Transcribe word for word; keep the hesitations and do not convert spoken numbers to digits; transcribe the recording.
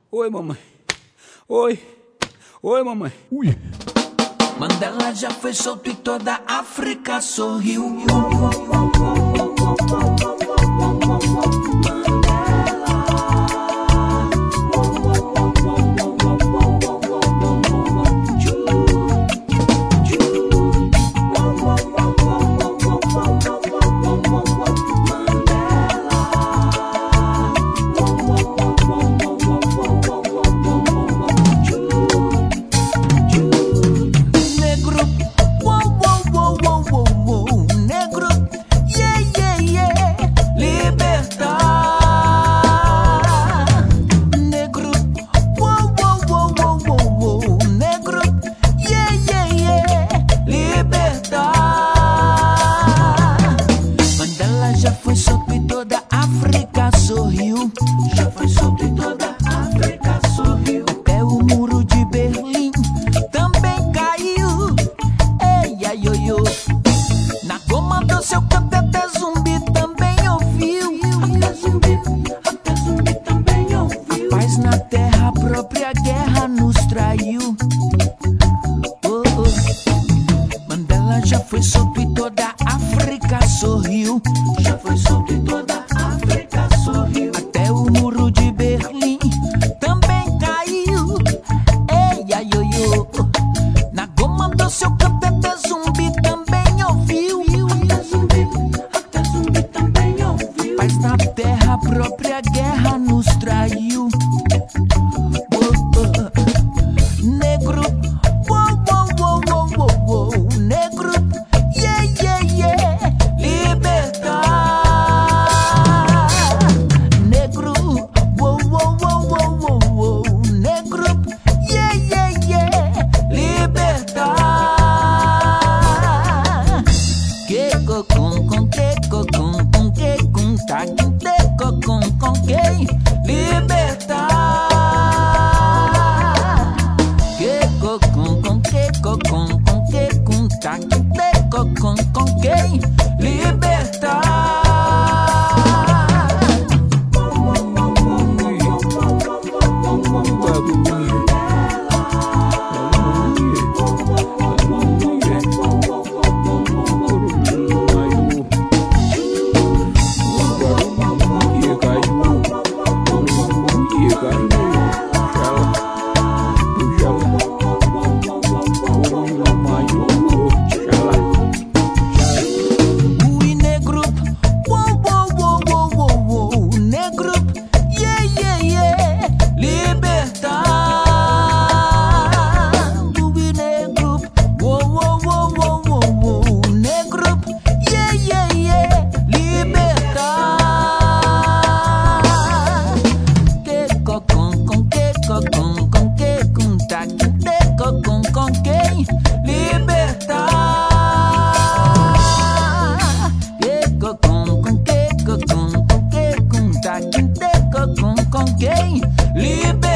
Oi, mamãe. Oi. Oi, mamãe. Ui. Mandela já foi solto e toda a África sorriu. Já foi solto e toda a África sorriu. Já foi solto e toda a África sorriu. Até o muro de Berlim também caiu. Ei, ai, oi, oi. Na goma do seu canto até zumbi também ouviu. Até zumbi, até zumbi também ouviu. A paz na terra, a própria guerra nos traiu. Oh, oh. Mandela já foi solto e toda a África sorriu. Já foi solto e toda a África sorriu. Até o muro de Berlim também caiu. Ei, ai, oi, oi. Na goma do seu canto até zumbi também ouviu. Até zumbi, até zumbi também ouviu. Paz na terra, a própria guerra nos traiu. Oh, oh. Negro, oh, oh, oh, oh, oh, oh. Negro, yeah, yeah, yeah. Libertar. Negro, oh, oh, oh, oh, oh, oh. Negro, yeah, yeah, yeah. Libertar. Que cocum, com que cocum, com que com tá que cocum, com que libertar. Que cocum, com que cocum, com que com tá que cocum, com que libertar. Com quem libertar? Que cocum, com que cocum, com que com tá que cocum, com quem libertar?